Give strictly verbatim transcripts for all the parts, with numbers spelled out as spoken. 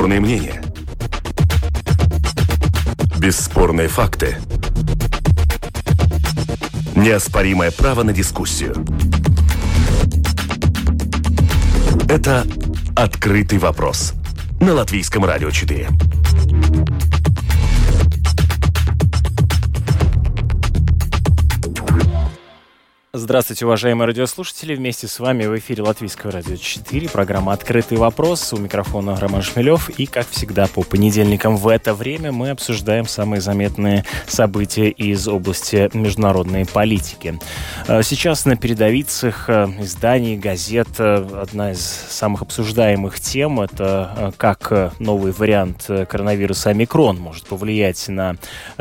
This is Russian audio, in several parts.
Квалифицированные мнения. Бесспорные факты. Неоспоримое право на дискуссию. Это «Открытый вопрос» на Латвийском радио четыре. Здравствуйте, уважаемые радиослушатели. Вместе с вами в эфире Латвийского радио четыре. Программа «Открытый вопрос». У микрофона Роман Шмелев. И, как всегда, по понедельникам в это время мы обсуждаем самые заметные события из области международной политики. Сейчас на передовицах изданий, газет одна из самых обсуждаемых тем – это как новый вариант коронавируса омикрон может повлиять на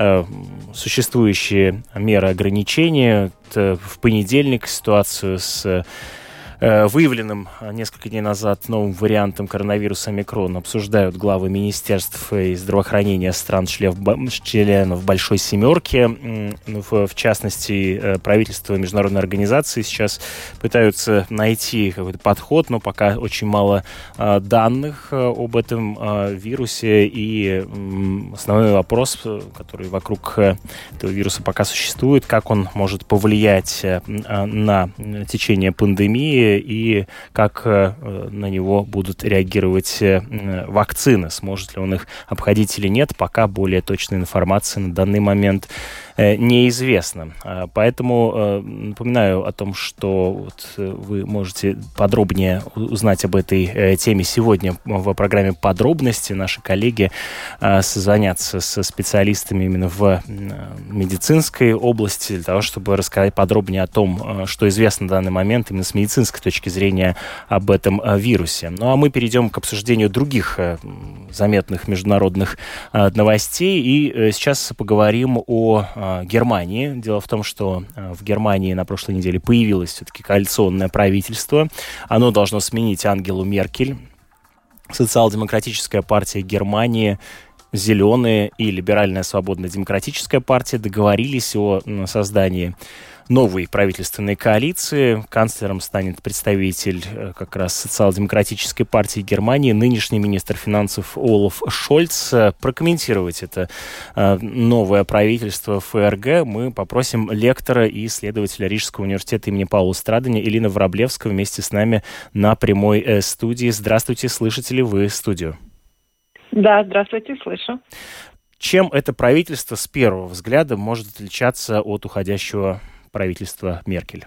существующие меры ограничения. В понедельник ситуацию с э, выявленным несколько дней назад новым вариантом коронавируса омикрон обсуждают главы министерств и здравоохранения стран-членов Большой Семерки. В, в частности, правительство и международные организации сейчас пытаются найти какой-то подход, но пока очень мало э, данных об этом э, вирусе. И э, основной вопрос, который вокруг этого вируса пока существует, как он может повлиять э, на течение пандемии и как э, на него будут реагировать э, вакцины. Сможет ли он их обходить или нет, пока более точной информации на данный момент э, неизвестно. Э, поэтому э, напоминаю о том, что вот, э, вы можете подробнее узнать об этой э, теме сегодня в программе «Подробности». Наши коллеги э, созвонятся со специалистами именно в э, медицинской области для того, чтобы рассказать подробнее о том, э, что известно на данный момент именно с медицинской точки зрения об этом э, вирусе. Ну а мы перейдем к обсуждению других э, заметных международных э, новостей. И э, сейчас поговорим о э, Германии. Дело в том, что э, в Германии на прошлой неделе появилось все-таки коалиционное правительство. Оно должно сменить Ангелу Меркель. Социал-демократическая партия Германии, Зеленые и Либеральная свободно-демократическая партия договорились о создании новой правительственной коалиции. Канцлером станет представитель как раз социал-демократической партии Германии, нынешний министр финансов Олаф Шольц. Прокомментировать это новое правительство ФРГ мы попросим лектора и исследователя Рижского университета имени Паула Страдания Элина Вороблевского вместе с нами на прямой студии. Здравствуйте, слышите ли вы студию? Да, здравствуйте, слышу. Чем это правительство с первого взгляда может отличаться от уходящего правительства Меркель?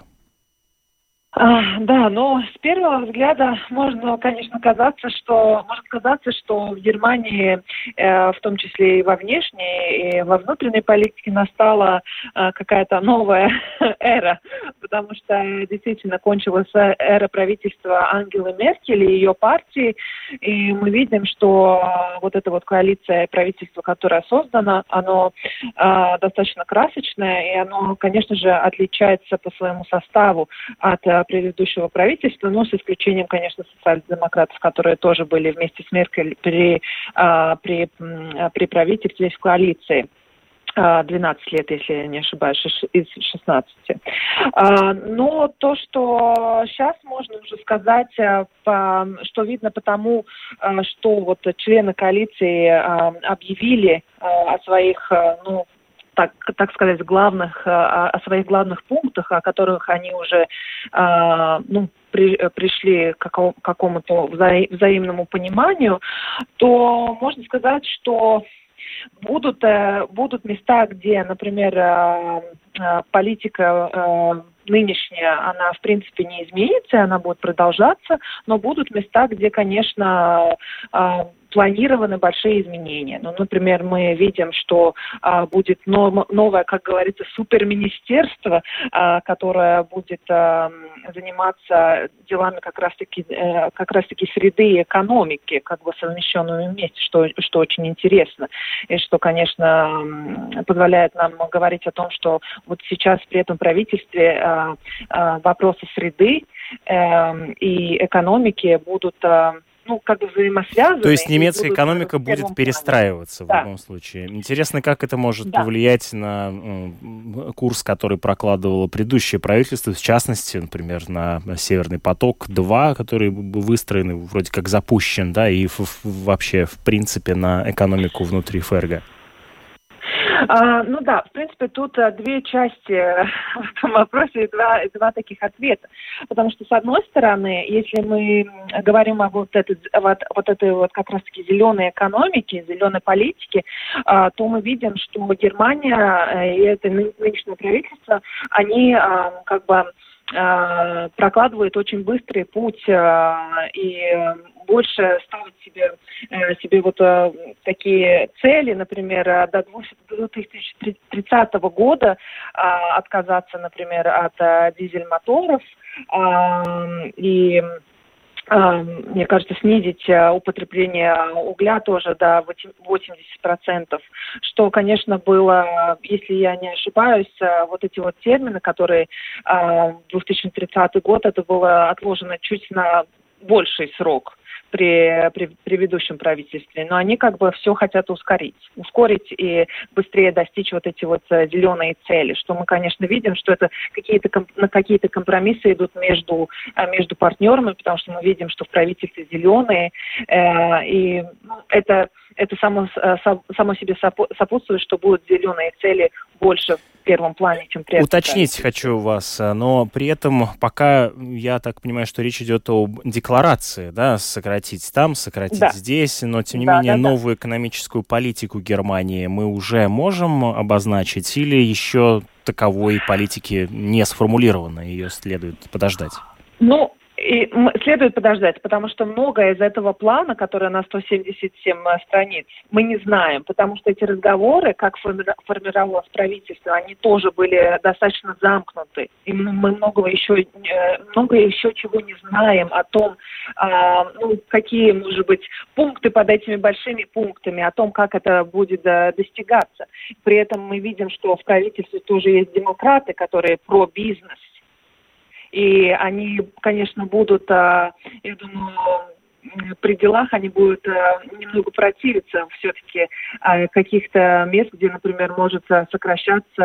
А, да, но с первого взгляда можно, конечно, казаться, что может казаться, что в Германии, э, в том числе и во внешней, и во внутренней политике настала э, какая-то новая эра, потому что действительно кончилась эра правительства Ангелы Меркель и ее партии, и мы видим, что вот эта вот коалиция правительства, которая создана, оно э, достаточно красочное, и оно, конечно же, отличается по своему составу от предыдущего правительства, но с исключением, конечно, социал-демократов, которые тоже были вместе с Меркель при, а, при, при правительстве в коалиции. двенадцать лет, если я не ошибаюсь, из шестнадцати. Но то, что сейчас можно уже сказать, что видно потому, что вот члены коалиции объявили о своих, ну, Так, так сказать, главных, о своих главных пунктах, о которых они уже э, ну, при, пришли к какому-то вза, взаимному пониманию, то можно сказать, что будут, э, будут места, где, например, э, э, политика э, нынешняя, она, в принципе, не изменится, она будет продолжаться, но будут места, где, конечно, э, планированы большие изменения. Ну, например, мы видим, что а, будет нов, новое, как говорится, суперминистерство, а, которое будет а, заниматься делами как раз-таки, а, как раз-таки среды и экономики, как бы совмещенными вместе, что, что очень интересно. И что, конечно, позволяет нам говорить о том, что вот сейчас при этом правительстве а, а, вопросы среды а, и экономики будут а, ну, как бы взаимосвязаны. То есть немецкая экономика будет перестраиваться да. в любом случае. Интересно, как это может да. повлиять на э, курс, который прокладывало предыдущее правительство, в частности, например, на Северный поток-два, который выстроен, вроде как запущен, да, и в, в, вообще, в принципе, на экономику внутри ФРГ. А, ну да, в принципе, тут а, две части в этом вопросе и два, два таких ответа. Потому что, с одной стороны, если мы говорим о вот этой вот, вот, этой вот как раз-таки зеленой экономике, зеленой политике, а, то мы видим, что Германия и это нынешнее правительство, они а, как бы а, прокладывают очень быстрый путь а, и больше ставить себе, себе вот э, такие цели, например, до две тысячи тридцатого года э, отказаться, например, от э, дизель-моторов э, и, э, мне кажется, снизить употребление угля тоже до восемьдесят процентов, что, конечно, было, если я не ошибаюсь, вот эти вот термины, которые э, две тысячи тридцатый год, это было отложено чуть на больший срок при, при предыдущем правительстве, но они как бы все хотят ускорить, ускорить и быстрее достичь вот эти вот зеленые цели, что мы, конечно, видим, что это какие-то, на какие-то компромиссы идут между, между партнерами, потому что мы видим, что в правительстве зеленые, э, и ну, это, это само, само себе сопутствует, что будут зеленые цели больше в первом плане, чем при этом. Уточнить хочу вас, но при этом пока я так понимаю, что речь идет о декларации, да, сократить там, сократить да. здесь, но тем не да, менее да, новую да. экономическую политику Германии мы уже можем обозначить или еще таковой политики не сформулировано, ее следует подождать? Ну, И следует подождать, потому что многое из этого плана, который на сто семьдесят семь страниц, мы не знаем, потому что эти разговоры, как формировалось правительство, они тоже были достаточно замкнуты. И мы многого еще, много еще чего не знаем о том, ну, какие, может быть, пункты под этими большими пунктами, о том, как это будет достигаться. При этом мы видим, что в правительстве тоже есть демократы, которые про бизнес. И они, конечно, будут, я думаю, при делах они будут немного противиться все-таки каких-то мест, где, например, может сокращаться,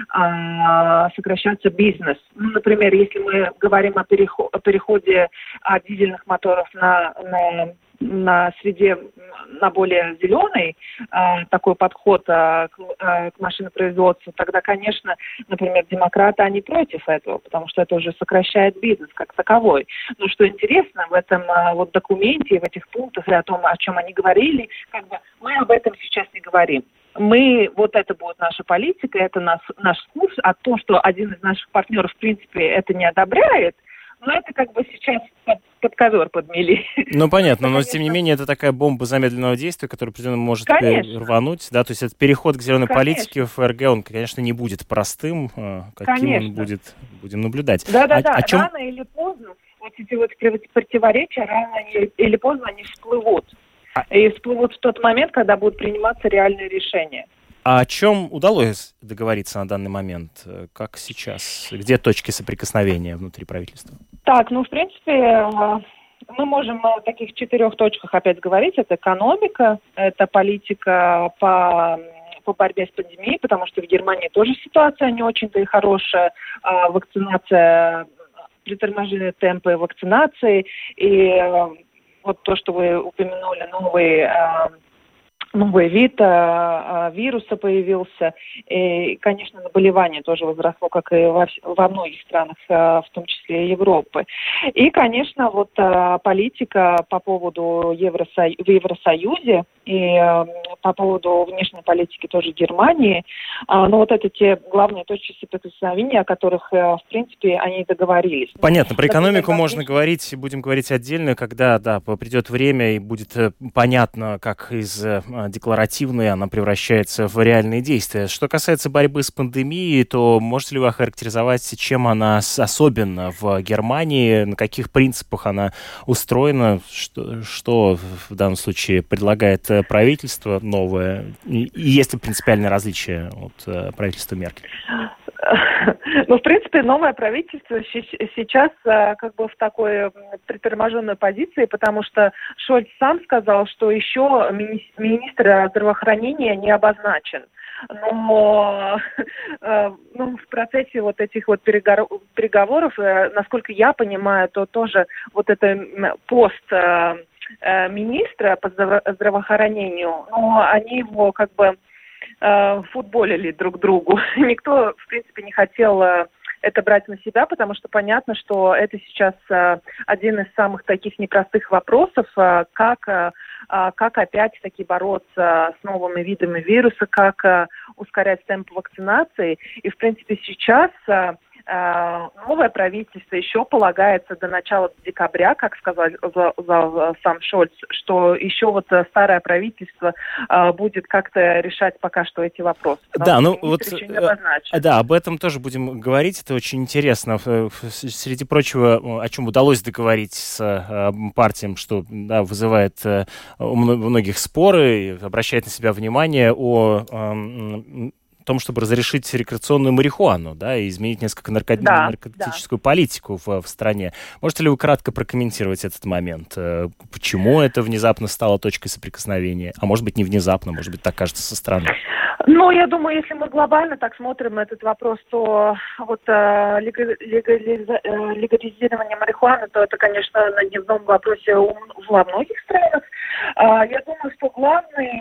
сокращаться бизнес. Ну, например, если мы говорим о, переход, о переходе от дизельных моторов на, на на среде, на более зеленый э, такой подход э, к, э, к машинопроизводству, тогда, конечно, например, демократы, они против этого, потому что это уже сокращает бизнес как таковой. Но что интересно в этом э, вот документе, в этих пунктах и о том, о чем они говорили, как бы мы об этом сейчас не говорим. Мы, вот это будет наша политика, это наш, наш курс, а то, что один из наших партнеров, в принципе, это не одобряет, но это как бы сейчас под, под ковер подмели. Ну, понятно, но, тем не менее, это такая бомба замедленного действия, которая, определенно, может конечно. рвануть, да, то есть этот переход к зеленой конечно. политике в ФРГ, он, конечно, не будет простым, каким конечно. он будет, будем наблюдать. Да-да-да, а, о чем... рано или поздно, вот эти вот противоречия, рано или поздно они всплывут. А... И всплывут в тот момент, когда будут приниматься реальные решения. А о чем удалось договориться на данный момент? Как сейчас? Где точки соприкосновения внутри правительства? Так, ну, в принципе, мы можем о таких четырех точках опять говорить. Это экономика, это политика по, по борьбе с пандемией, потому что в Германии тоже ситуация не очень-то и хорошая. Вакцинация, приторможенные темпы вакцинации. И вот то, что вы упомянули, новый... Новый вид а, а, вируса появился. И, конечно, заболевание тоже возросло, как и во, во многих странах, а, в том числе и Европы. И, конечно, вот а, политика по поводу Евросо... в Евросоюзе и а, по поводу внешней политики тоже Германии. А, ну, вот это те главные точки соприкосновения, о которых, а, в принципе, они договорились. Понятно. Про экономику Например, можно говорить, будем говорить отдельно, когда, да, придет время и будет понятно, как из декларативная, она превращается в реальные действия. Что касается борьбы с пандемией, то можете ли вы охарактеризовать, чем она особенна в Германии, на каких принципах она устроена, что, что в данном случае предлагает правительство новое, и есть ли принципиальное различие от правительства Меркель? Ну, в принципе, новое правительство сейчас как бы в такой приторможенной позиции, потому что Шольц сам сказал, что еще министр здравоохранения не обозначен. Но ну, в процессе вот этих вот переговоров, насколько я понимаю, то тоже вот это пост министра по здравоохранению, но они его как бы футболили друг другу. Никто, в принципе, не хотел это брать на себя, потому что понятно, что это сейчас один из самых таких непростых вопросов, как, как опять-таки бороться с новыми видами вируса, как ускорять темп вакцинации. И, в принципе, сейчас новое правительство еще полагается до начала декабря, как сказал за, за, сам Шольц, что еще вот старое правительство а, будет как-то решать пока что эти вопросы. Да, ну вот, да, об этом тоже будем говорить, это очень интересно. Среди прочего, о чем удалось договориться с а, партиям, что да, вызывает а, у многих споры, обращает на себя внимание о... А, том, чтобы разрешить рекреационную марихуану, да, и изменить несколько нарко... да, наркотическую да. политику в, в стране. Можете ли вы кратко прокомментировать этот момент? Почему это внезапно стало точкой соприкосновения? А может быть, не внезапно, может быть, так кажется со стороны? Ну, я думаю, если мы глобально так смотрим на этот вопрос, то вот э, легализа... легализирование марихуаны, то это, конечно, на дневном вопросе у... во многих странах. Э, я думаю, что главный,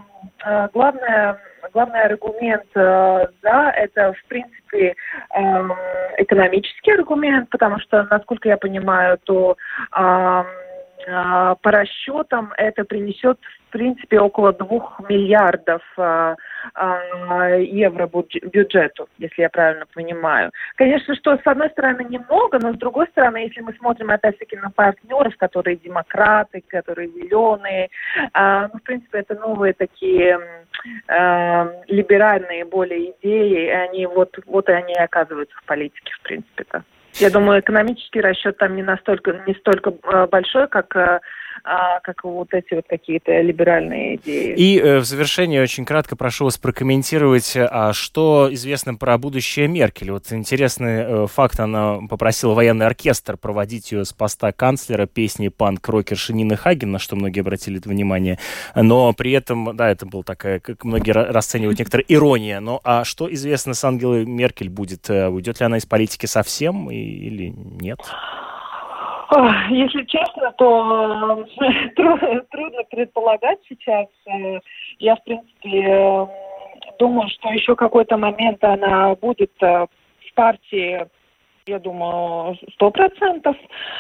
э, главное Главный аргумент э, за это, в принципе, э, экономический аргумент, потому что, насколько я понимаю, то э, э, по расчетам это принесет, в принципе, около двух миллиардов э, э, евро бюджету, если я правильно понимаю. Конечно, что с одной стороны немного, но с другой стороны, если мы смотрим опять-таки на партнеров, которые демократы, которые зеленые, э, ну, в принципе, это новые такие э, либеральные более идеи, и они вот, вот и они оказываются в политике, в принципе-то. Я думаю, экономический расчет там не настолько, не столько большой, как, как вот эти вот какие-то либеральные идеи. И в завершение очень кратко прошу вас прокомментировать, а что известно про будущее Меркель. Вот интересный факт, она попросила военный оркестр проводить ее с поста канцлера песни панк-рокерши Нины Хаген, на что многие обратили внимание, но при этом, да, это была такая, как многие расценивают, некоторая ирония. Но а что известно с Ангелой Меркель будет? Уйдет ли она из политики совсем или нет? Если честно, то трудно предполагать сейчас. Я, в принципе, думаю, что еще какой-то момент она будет в партии, я думаю, сто процентов.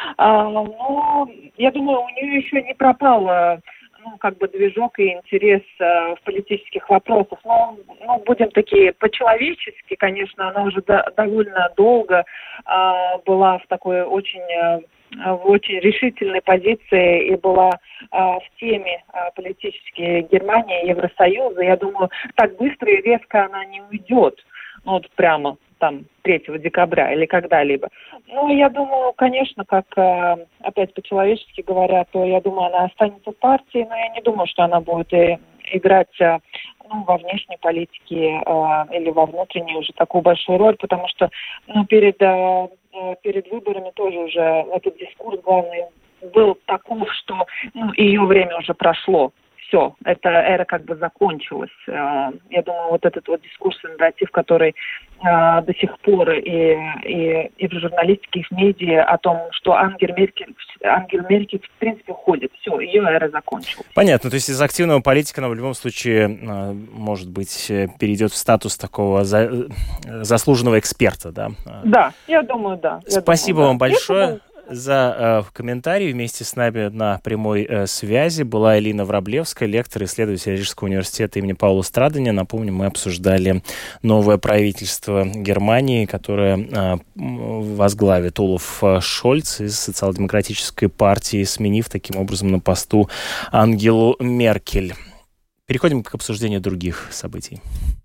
Но я думаю, у нее еще не пропало ну, как бы движок и интерес э, в политических вопросах. Но, ну, будем такие по-человечески, конечно, она уже до, довольно долго э, была в такой очень, э, в очень решительной позиции и была э, в теме э, политической Германии и Евросоюза. Я думаю, так быстро и резко она не уйдет. Ну, вот прямо там третьего декабря или когда-либо. Ну, я думаю, конечно, как опять по-человечески говоря, то я думаю, она останется в партии, но я не думаю, что она будет и играть ну, во внешней политике или во внутренней уже такую большую роль, потому что ну, перед, перед выборами тоже уже этот дискурс главный был таков, что ну, ее время уже прошло. Все, эта эра как бы закончилась. Я думаю, вот этот вот дискурс и нарратив, который э, до сих пор и, и, и в журналистике, и в медиа о том, что Ангела Меркель, Ангела Меркель в принципе уходит. Все, ее эра закончилась. Понятно. То есть из активного политика она в любом случае, может быть, перейдет в статус такого за, заслуженного эксперта, да? Да, я думаю, да. Я Спасибо думаю, вам да. большое. За э, комментарий. Вместе с нами на прямой э, связи была Элина Враблевская, лектор, исследователь Рижского университета имени Паула Страдания. Напомню, мы обсуждали новое правительство Германии, которое э, возглавит Олаф Шольц из социал-демократической партии, сменив таким образом на посту Ангелу Меркель. Переходим к обсуждению других событий.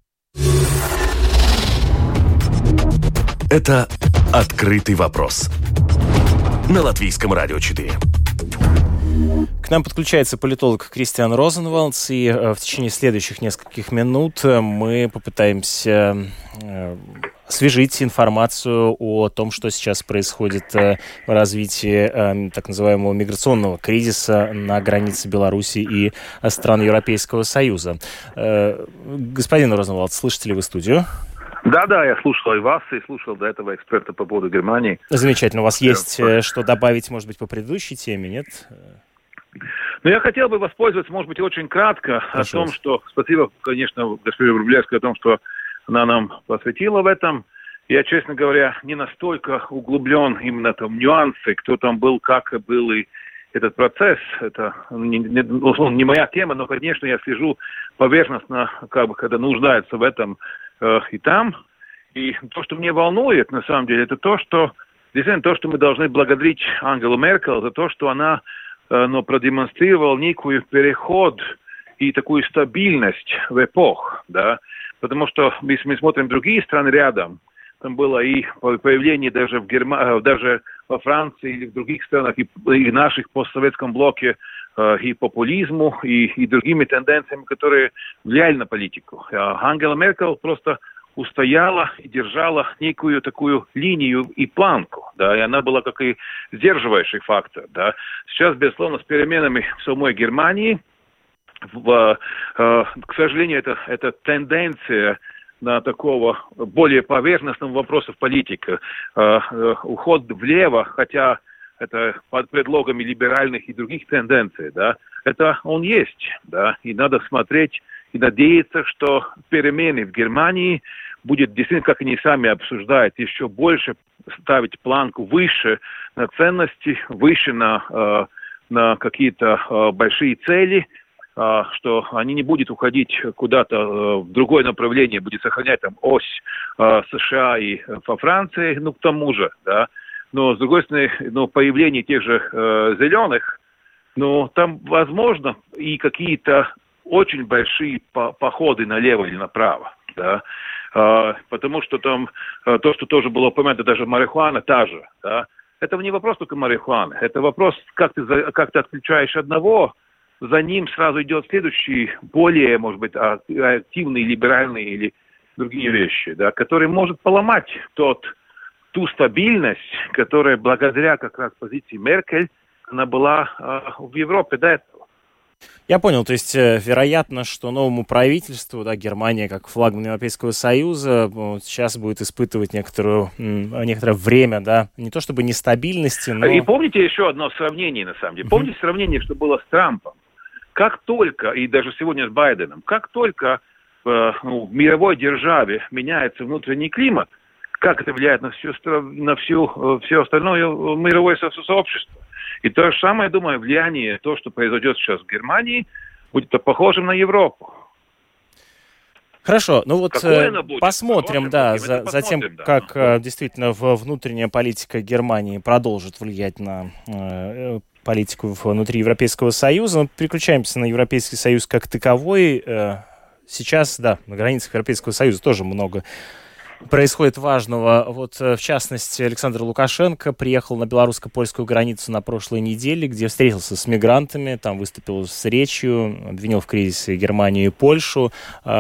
Это «Открытый вопрос» на Латвийском радио четыре. К нам подключается политолог Кристиан Розенвалдс, и в течение следующих нескольких минут мы попытаемся освежить информацию о том, что сейчас происходит в развитии так называемого миграционного кризиса на границе Беларуси и стран Европейского Союза. Господин Розенвалд, слышите ли вы студию? Да, да, я слушал и вас, и слушал до этого эксперта по поводу Германии. Замечательно. У вас есть что добавить, может быть, по предыдущей теме, нет? Ну, я хотел бы воспользоваться, может быть, очень кратко Хорошо. о том, что... Спасибо, конечно, госпоже Врублевской о том, что она нам посвятила в этом. Я, честно говоря, не настолько углублен именно там нюансы, кто там был, как был и этот процесс. Это не, не, не моя тема, но, конечно, я слежу поверхностно, как бы, когда нуждается в этом э, и там. И то, что мне волнует, на самом деле, это то, что действительно то, что мы должны благодарить Ангелу Меркель за то, что она э, ну, продемонстрировала некий переход и такую стабильность в эпох, да, потому что если мы смотрим другие страны рядом, там было и появление даже в Германии, даже во Франции или в других странах, и, и наших постсоветском блоке, э, и популизму, и, и другими тенденциями, которые влияли на политику. А Ангела Меркель просто устояла и держала некую такую линию и планку, да, и она была как и сдерживающий фактор, да. Сейчас, безусловно, с переменами в самой Германии, в, э, к сожалению, это, это тенденция на такого более поверхностного вопроса в политике. Э, э, уход влево, хотя это под предлогами либеральных и других тенденций, да, это он есть, да, и надо смотреть и надеяться, что перемены в Германии будет действительно, как они сами обсуждают, еще больше ставить планку выше на ценности, выше на, э, на какие-то э, большие цели, что они не будут уходить куда-то в другое направление, будет сохранять там ось США и во Франции, ну, к тому же, да. Но, с другой стороны, ну, появление тех же э, зеленых, ну, там, возможно, и какие-то очень большие по- походы налево или направо, да. Э, потому что там, э, то, что тоже было упомянуто, даже марихуана та же, да. Это не вопрос только марихуаны, это вопрос, как ты, как ты отключаешь одного, за ним сразу идет следующий, более, может быть, активный, либеральный или другие вещи, да, который может поломать тот, ту стабильность, которая благодаря как раз позиции Меркель, она была э, в Европе до этого. Я понял, то есть вероятно, что новому правительству, да, Германия как флагман Европейского Союза сейчас будет испытывать некоторую, некоторое время, да, не то чтобы нестабильности, но... И помните еще одно сравнение, на самом деле, помните сравнение, что было с Трампом? Как только, и даже сегодня с Байденом, как только э, ну, в мировой державе меняется внутренний климат, как это влияет на, всю, на всю, все остальное мировое сообщество. И то же самое, я думаю, влияние, то, что произойдет сейчас в Германии, будет похожим на Европу. Хорошо, ну вот посмотрим, да, за, за тем, да. как э, действительно внутренняя политика Германии продолжит влиять на э, политику внутри Европейского Союза. Мы переключаемся на Европейский Союз как таковой. Э, сейчас, да, на границах Европейского Союза тоже много происходит важного. Вот, в частности, Александр Лукашенко приехал на белорусско-польскую границу на прошлой неделе, где встретился с мигрантами, там выступил с речью, обвинил в кризисе Германию и Польшу.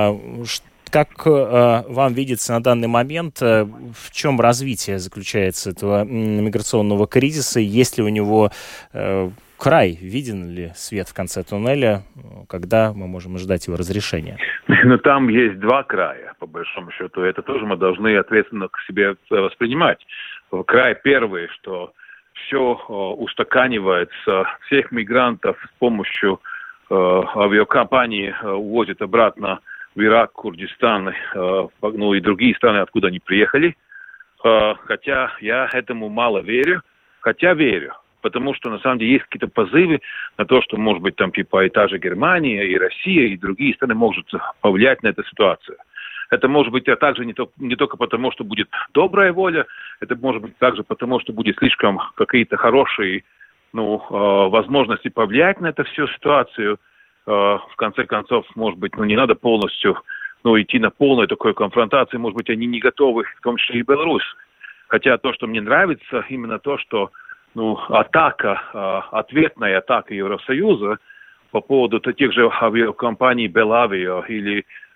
Как вам видится на данный момент, в чем развитие заключается этого миграционного кризиса? Есть ли у него край? Виден ли свет в конце туннеля? Когда мы можем ожидать его разрешения? Но там есть два края, по большому счету. Это тоже мы должны ответственно к себе воспринимать. Край первый, что все устаканивается, всех мигрантов с помощью авиакомпании увозят обратно в Ирак, Курдистан, ну и другие страны, откуда они приехали. Хотя я этому мало верю, хотя верю. Потому что, на самом деле, есть какие-то позывы на то, что, может быть, там, типа, и та же Германия, и Россия, и другие страны могут повлиять на эту ситуацию. Это может быть а также не, то, не только потому, что будет добрая воля, это может быть также потому, что будет слишком какие-то хорошие, ну, э, возможности повлиять на эту всю ситуацию. Э, в конце концов, может быть, ну, не надо полностью, ну, идти на полную такую конфронтацию, может быть, они не готовы, в том числе и Беларусь. Хотя то, что мне нравится, именно то, что ну, атака, ответная атака Евросоюза по поводу тех же авиакомпаний Белавио или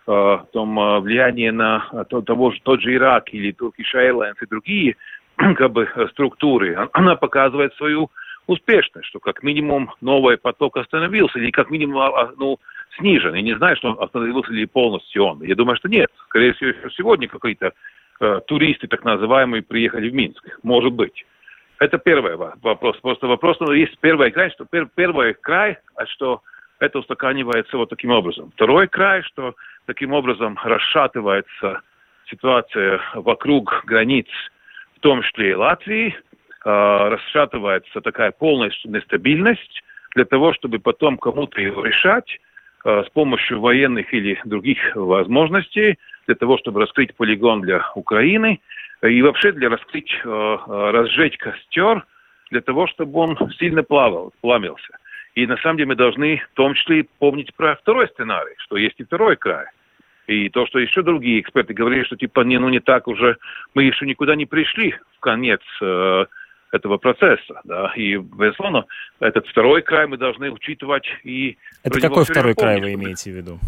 э, том э, влиянии на то, того же, тот же Ирак или Turkish Airlines и другие как бы, структуры, она показывает свою успешность, что как минимум новый поток остановился, или как минимум ну, снижен. Я не знаю, что он остановился ли полностью он. Я думаю, что нет. Скорее всего, сегодня какие-то э, туристы, так называемые, приехали в Минск. Может быть. Это первый вопрос. Просто вопрос, но есть первый край, что пер, первый край, что это устаканивается вот таким образом. Второй край, что таким образом расшатывается ситуация вокруг границ, в том числе и Латвии, э, расшатывается такая полная нестабильность для того, чтобы потом кому-то его решать э, с помощью военных или других возможностей, для того, чтобы раскрыть полигон для Украины и вообще для раскрыть, э, разжечь костер, для того, чтобы он сильно плавал, пламился. И на самом деле мы должны в том числе помнить про второй сценарий, что есть и второй край. И то, что еще другие эксперты говорили, что типа не, ну не так уже, мы еще никуда не пришли в конец э, этого процесса. Да? И, безусловно, этот второй край мы должны учитывать. И это какой второй край вы имеете в виду?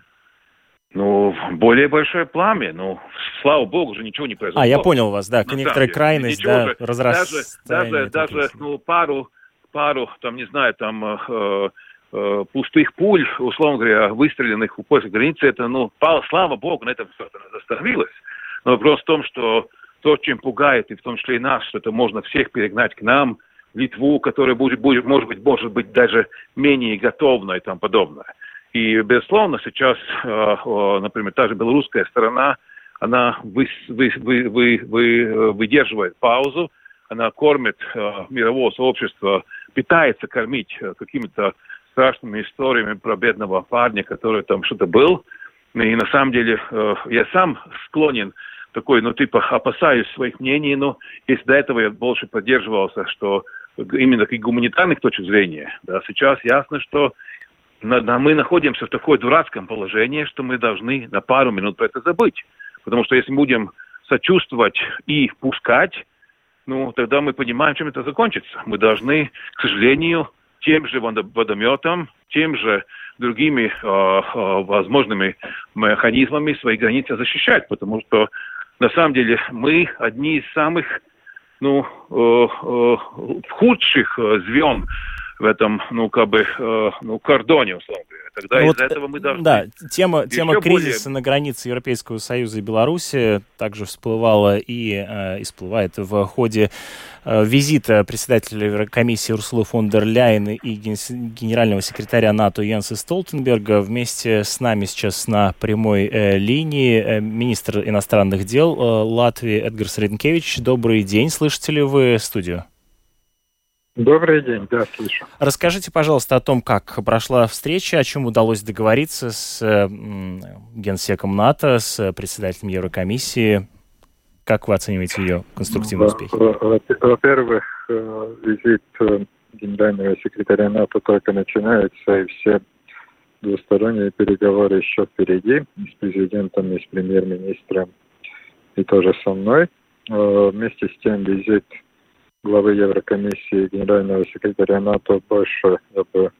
Ну, более большое пламя. Ну, слава богу, уже ничего не произошло. А, я понял вас, да. Некоторая крайность, да, уже, разрастание. Даже, даже, даже ну, пару, пару, там, не знаю, там... Э, пустых пуль, условно говоря, выстреленных у польской границы, это, ну, слава богу, на этом все остановилось. Но вопрос в том, что то, чем пугает, и в том числе и нас, что это можно всех перегнать к нам, в Литву, которая будет, будет может быть, может быть, даже менее готовна и тому подобное. И, безусловно, сейчас, например, та же белорусская сторона, она вы, вы, вы, вы, вы, выдерживает паузу, она кормит мировое сообщество, пытается кормить какими-то страшными историями про бедного парня, который там что-то был. И на самом деле э, я сам склонен такой, ну типа опасаюсь своих мнений, но если до этого я больше поддерживался, что именно как гуманитарных точек зрения, да, сейчас ясно, что на, на, мы находимся в такой дурацком положении, что мы должны на пару минут про это забыть. Потому что если будем сочувствовать и пускать, ну тогда мы понимаем, чем это закончится. Мы должны, к сожалению, тем же водометом, тем же другими э, э, возможными механизмами свои границы защищать, потому что на самом деле мы одни из самых ну, э, э, худших звен в этом, ну, как бы, э, ну, кордоне, условно говоря. Тогда ну, из-за вот, этого мы должны... Да, тема, тема кризиса более... на границе Европейского Союза и Беларуси также всплывала и э, всплывает в ходе э, визита председателя Еврокомиссии Урсулы фон дер Ляйен и ген... генерального секретаря НАТО Йенса Столтенберга. Вместе с нами сейчас на прямой э, линии э, министр иностранных дел э, Латвии Эдгарс Ринкевич. Добрый день, слышите ли вы студию? Добрый день, да, слышу. Расскажите, пожалуйста, о том, как прошла встреча, о чем удалось договориться с э, генсеком НАТО, с председателем Еврокомиссии. Как вы оцениваете ее конструктивные успехи? Во-первых, визит генерального секретаря НАТО только начинается, и все двусторонние переговоры еще впереди, и с президентом, и с премьер-министром, и тоже со мной. Вместе с тем визит главы Еврокомиссии, генерального секретаря НАТО больше, я бы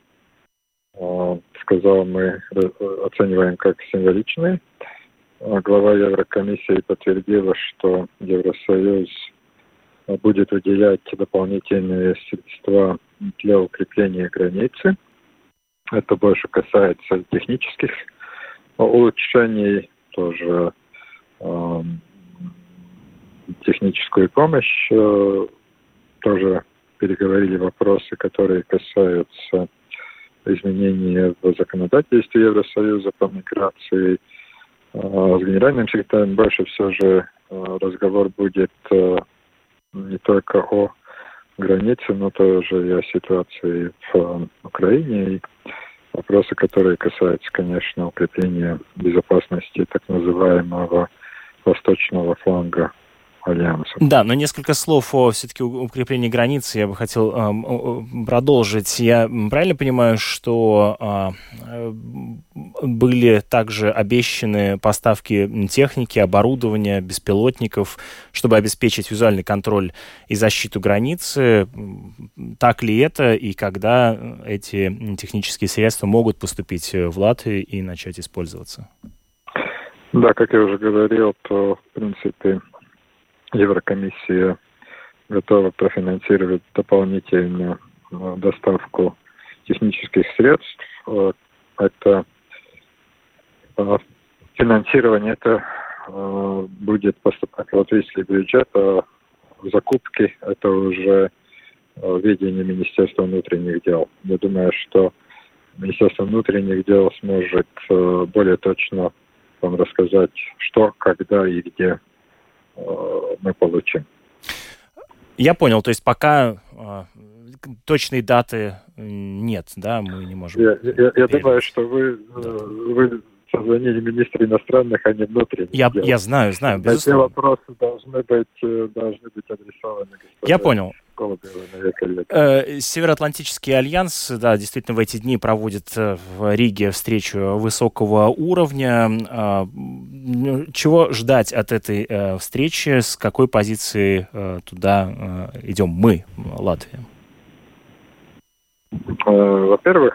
э, сказал, мы оцениваем как символичный. Глава Еврокомиссии подтвердила, что Евросоюз будет выделять дополнительные средства для укрепления границы. Это больше касается технических улучшений, тоже э, техническую помощь. Э, тоже переговорили вопросы, которые касаются изменений в законодательстве Евросоюза по миграции. С генеральным секретарем больше все же разговор будет не только о границе, но тоже и о ситуации в Украине. И вопросы, которые касаются, конечно, укрепления безопасности так называемого восточного фланга Альянса. Да, но несколько слов о все-таки укреплении границы я бы хотел э, продолжить. Я правильно понимаю, что э, были также обещаны поставки техники, оборудования, беспилотников, чтобы обеспечить визуальный контроль и защиту границы? Так ли это и когда эти технические средства могут поступить в Латвию и начать использоваться? Да, как я уже говорил, то, в принципе, Еврокомиссия готова профинансировать дополнительную доставку технических средств. Это финансирование это будет поступать в латвийский бюджет, а закупки это уже ведение Министерства внутренних дел. Я думаю, что Министерство внутренних дел сможет более точно вам рассказать, что, когда и где мы получим. Я понял, то есть пока э, точной даты нет, да, мы не можем... Я, я, я думаю, что вы, да. вы позвонили министру иностранных, а не внутренних я, дел. Я знаю, знаю, безусловно. Эти вопросы должны быть, должны быть адресованы. Я понял. Э, Североатлантический альянс, да, действительно в эти дни проводит в Риге встречу высокого уровня. Чего ждать от этой встречи? С какой позиции туда идем мы, Латвия? Во-первых,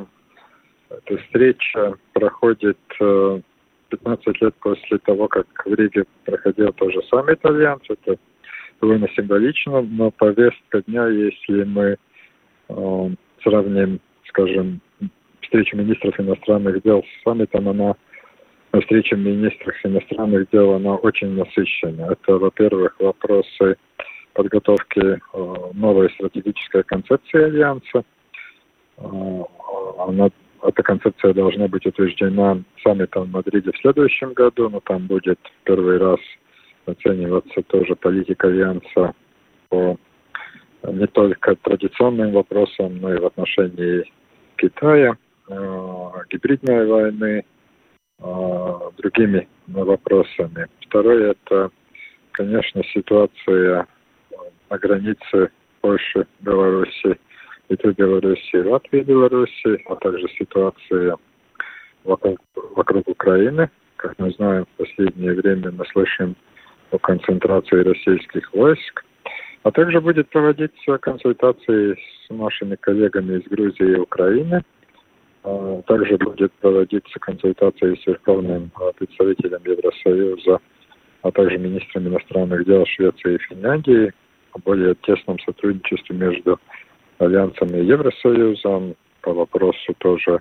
эта встреча проходит пятнадцать лет после того, как в Риге проходил тоже саммит Альянса. Это довольно символично, но повестка дня, если мы э, сравним, скажем, встречу министров иностранных дел с саммитом, она, встреча министров иностранных дел, она очень насыщена. Это, во-первых, вопросы подготовки э, новой стратегической концепции Альянса. Э, она, эта концепция должна быть утверждена саммитом в Мадриде в следующем году, но там будет первый раз оцениваться тоже политика Альянса по не только традиционным вопросам, но и в отношении Китая, э, гибридной войны, э, другими вопросами. Второе – это, конечно, ситуация на границе Польши, Беларуси, Литвы, Беларуси, Латвии, Беларуси, а также ситуация вокруг, вокруг Украины. Как мы знаем, в последнее время мы слышим о концентрации российских войск, а также будет проводиться консультации с нашими коллегами из Грузии и Украины. Также будет проводиться консультации с верховным представителем Евросоюза, а также министром иностранных дел Швеции и Финляндии о более тесном сотрудничестве между Альянсом и Евросоюзом по вопросу тоже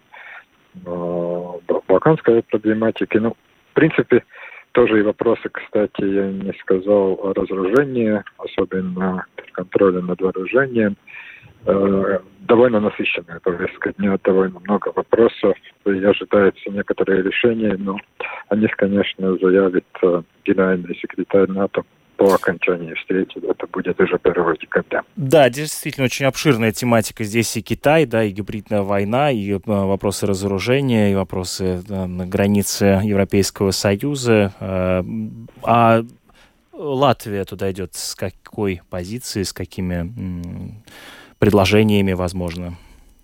балканской проблематики. Ну, в принципе, тоже и вопросы, кстати, я не сказал о разоружении, особенно контроле над вооружением. Э, довольно насыщенная повестка дня, довольно много вопросов, и ожидается некоторые решения, но о них, конечно, заявит э, генеральный секретарь НАТО по окончании встречи. Это будет уже первого декабря. Да, действительно, очень обширная тематика. Здесь и Китай, да, и гибридная война, и вопросы разоружения, и вопросы да, на границе Европейского Союза. А Латвия туда идет с какой позиции, с какими м- предложениями, возможно?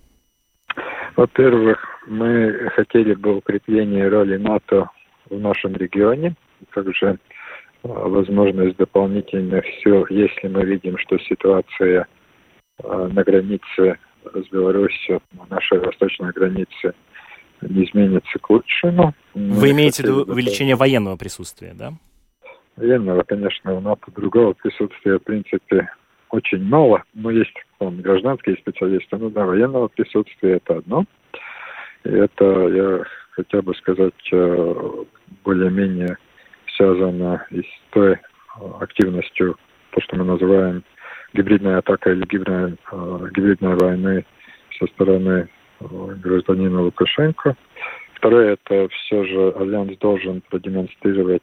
Во-первых, мы хотели бы укрепления роли НАТО в нашем регионе, также возможность дополнительных сил, если мы видим, что ситуация на границе с Беларусью, на нашей восточной границе, не изменится к лучшему. Вы имеете в виду увеличение военного присутствия, да? Военного, конечно, у НАТО другого присутствия, в принципе, очень мало, но есть он, гражданские специалисты, ну да, военного присутствия это одно. И это, я хотел бы сказать, более-менее связано и с той активностью, то, что мы называем гибридной атакой или гибридной, гибридной войны со стороны гражданина Лукашенко. Второе, это все же Альянс должен продемонстрировать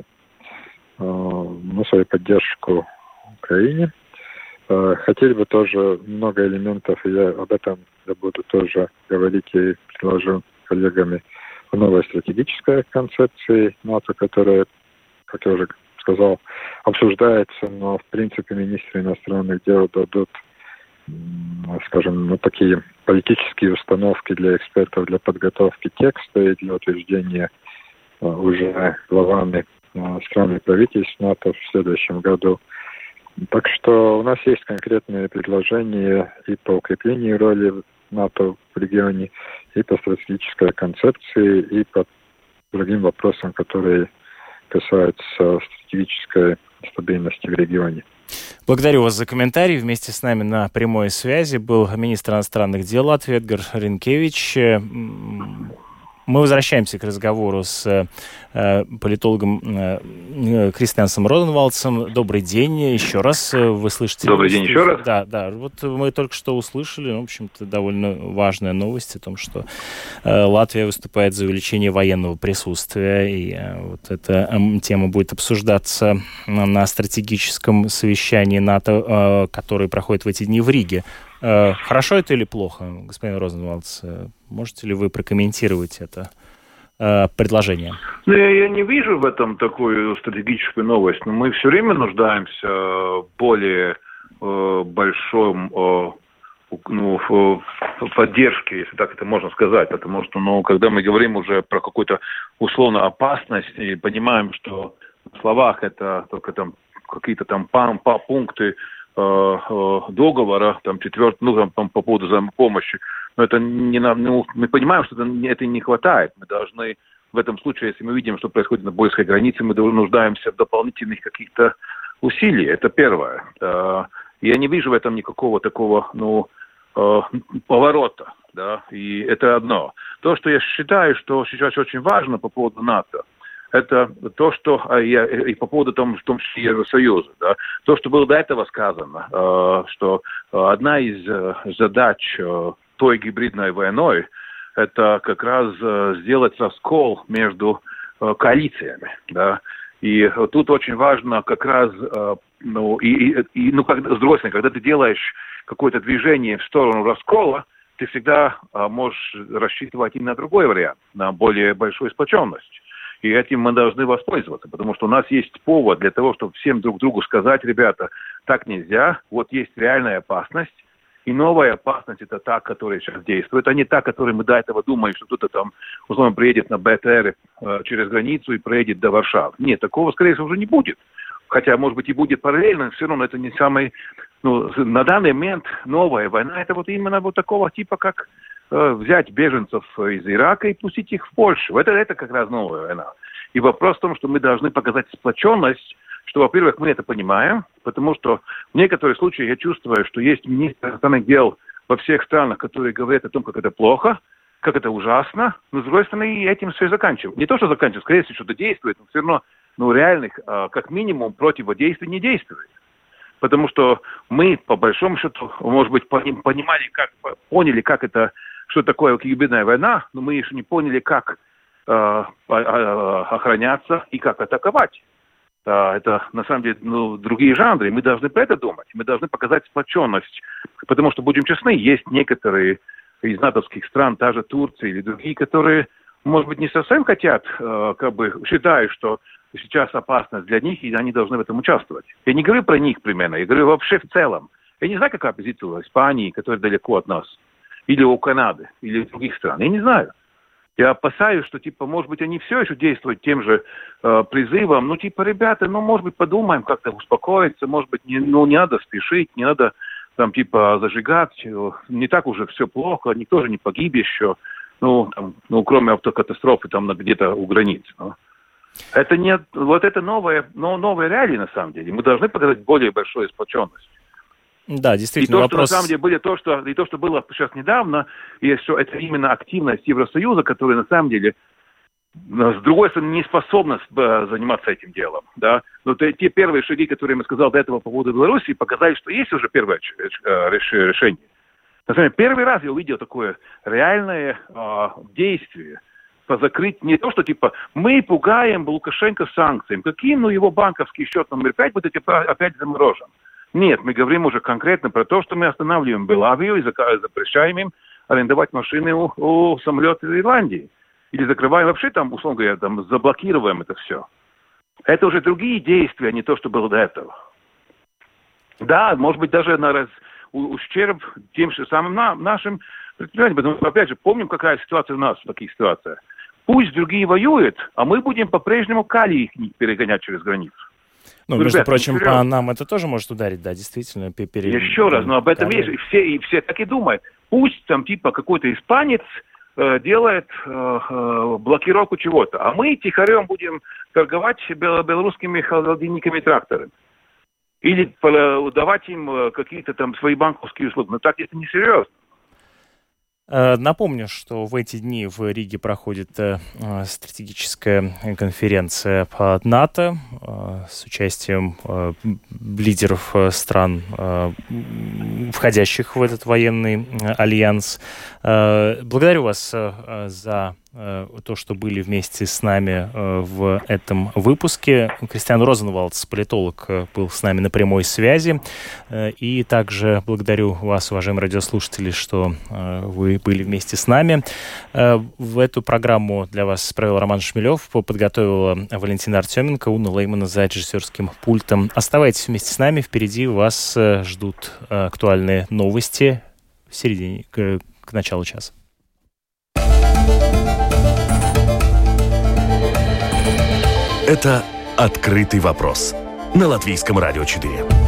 ну, свою поддержку Украине. Хотели бы тоже много элементов, и я об этом я буду тоже говорить и предложу коллегами в новой стратегической концепции НАТО, которая, как я уже сказал, обсуждается, но в принципе министры иностранных дел дадут, скажем, ну, такие политические установки для экспертов для подготовки текста и для утверждения уже главами стран и правительств НАТО в следующем году. Так что у нас есть конкретные предложения и по укреплению роли НАТО в регионе, и по стратегической концепции, и по другим вопросам, которые касаются стратегической стабильности в регионе. Благодарю вас за комментарий. Вместе с нами на прямой связи был министр иностранных дел Латвии Эдгар Ринкевич. Мы возвращаемся к разговору с э, политологом э, Кристиансом Роденвалдсом. Добрый день еще раз. Вы слышите? Добрый день еще раз. Да, да. Вот мы только что услышали, в общем-то, довольно важная новость о том, что э, Латвия выступает за увеличение военного присутствия. И э, вот эта э, тема будет обсуждаться на, на стратегическом совещании НАТО, э, которое проходит в эти дни в Риге. Э, хорошо это или плохо, господин Розенвалдс? Можете ли вы прокомментировать это э, предложение? Ну, я, я не вижу в этом такую стратегическую новость, но мы все время нуждаемся в более э, большом э, ну, в, в поддержке, если так это можно сказать, потому что, ну, когда мы говорим уже про какую-то условную опасность и понимаем, что в словах это только там какие-то там пам, па, пункты договора, там, четвертый, ну, там, по поводу взаимопомощи, но это не нам, ну, мы понимаем, что это, это не хватает. Мы должны, в этом случае, если мы видим, что происходит на польской границе, мы нуждаемся в дополнительных каких-то усилий. Это первое. Я не вижу в этом никакого такого, ну, поворота, да, и это одно. То, что я считаю, что сейчас очень важно по поводу НАТО, это то, что я, и по поводу том, в том числе Евросоюза, да, то, что было до этого сказано, э, что одна из э, задач э, той гибридной войной, это как раз э, сделать раскол между э, коалициями, да, и тут очень важно как раз, э, ну, и, и, и, ну, как, с другой стороны, когда ты делаешь какое-то движение в сторону раскола, ты всегда э, можешь рассчитывать и на другой вариант, на более большую сплоченность. И этим мы должны воспользоваться, потому что у нас есть повод для того, чтобы всем друг другу сказать: ребята, так нельзя, вот есть реальная опасность, и новая опасность — это та, которая сейчас действует, а не та, которую мы до этого думали, что кто-то там, условно, приедет на БТР э, через границу и проедет до Варшавы. Нет, такого, скорее всего, уже не будет. Хотя, может быть, и будет параллельно, но все равно это не самый... Ну, на данный момент новая война — это вот именно вот такого типа, как взять беженцев из Ирака и пустить их в Польшу. Это, это как раз новая война. И вопрос в том, что мы должны показать сплоченность, что, во-первых, мы это понимаем, потому что в некоторых случаях я чувствую, что есть министры иностранных дел во всех странах, которые говорят о том, как это плохо, как это ужасно, но, с другой стороны, этим все заканчивают. Не то, что заканчивают, скорее всего, что-то действует, но все равно, ну, реальных, как минимум, противодействий не действует. Потому что мы, по большому счету, может быть, понимали, как, поняли, как это, что такое гибридная война, но мы еще не поняли, как э, охраняться и как атаковать. Э, это, на самом деле, ну, другие жанры. Мы должны про это думать. Мы должны показать сплоченность. Потому что, будем честны, есть некоторые из натовских стран, та же Турция или другие, которые, может быть, не совсем хотят, э, как бы считают, что сейчас опасность для них, и они должны в этом участвовать. Я не говорю про них примерно, я говорю вообще в целом. Я не знаю, какая позиция у Испании, которая далеко от нас. Или у Канады, или у других стран. Я не знаю. Я опасаюсь, что, типа, может быть, они все еще действуют тем же э, призывом. Ну, типа, ребята, ну, может быть, подумаем, как-то успокоиться. Может быть, не, ну, не надо спешить, не надо, там, типа, зажигать. Не так уже все плохо, никто же не погиб еще. Ну, там, ну кроме автокатастрофы там где-то у границ. Ну. Это не, вот это новое, но новые реалии, на самом деле. Мы должны показать более большую сплоченность. Да, действительно, и то, вопрос... что на самом деле было то, что и то, что было сейчас недавно, и что это именно активность Евросоюза, которая на самом деле, с другой стороны, не способна заниматься этим делом, да. Но те, те первые шаги, которые я сказал до этого по поводу Беларуси, показали, что есть уже первое решение. На самом деле, первый раз я увидел такое реальное э, действие по закрыть не то, что типа мы пугаем Лукашенко санкциями, каким, ну, его банковский счет номер пять будет опять заморожен. Нет, мы говорим уже конкретно про то, что мы останавливаем Белавию и запрещаем им арендовать машины у, у самолета в Ирландии. Или закрываем вообще там, условно говоря, там, заблокируем это все. Это уже другие действия, а не то, что было до этого. Да, может быть, даже на раз, ущерб тем же самым на, нашим предприятиям. Потому что, опять же, помним, какая ситуация у нас в таких ситуациях. Пусть другие воюют, а мы будем по-прежнему калий их перегонять через границу. Ну, между ребят, прочим, по нам это тоже может ударить, да, действительно. Перед... Еще раз, но об этом есть, и все, и все так и думают. Пусть там типа какой-то испанец делает блокировку чего-то. А мы тихорем будем торговать белорусскими холодильниками и тракторами. Или давать им какие-то там свои банковские услуги. Но так это несерьезно. Напомню, что в эти дни в Риге проходит стратегическая конференция по НАТО с участием лидеров стран, входящих в этот военный альянс. Благодарю вас за то, что были вместе с нами в этом выпуске. Кристиан Розенвалдс, политолог, был с нами на прямой связи. И также благодарю вас, уважаемые радиослушатели, что вы были вместе с нами. В эту программу для вас провел Роман Шмелев, подготовила Валентина Артеменко, Уна Леймана за режиссерским пультом. Оставайтесь вместе с нами, впереди вас ждут актуальные новости в середине, к, к началу часа. Это «Открытый вопрос» на Латвийском радио четыре.